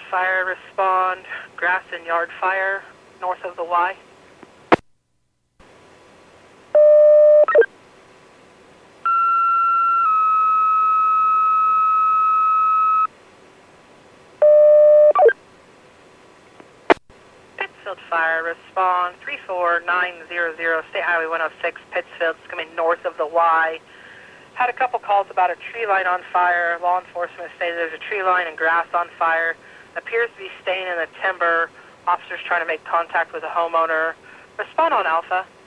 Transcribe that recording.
Fire, respond. Grass and yard fire, north of the Y. Pittsfield Fire, respond. 34900, State Highway 106, Pittsfield. It's coming north of the Y. Had a couple calls about a tree line on fire. Law enforcement stated there's a tree line and grass on fire. Appears to be staying in the timber. Officers trying to make contact with the homeowner. Respond on Alpha.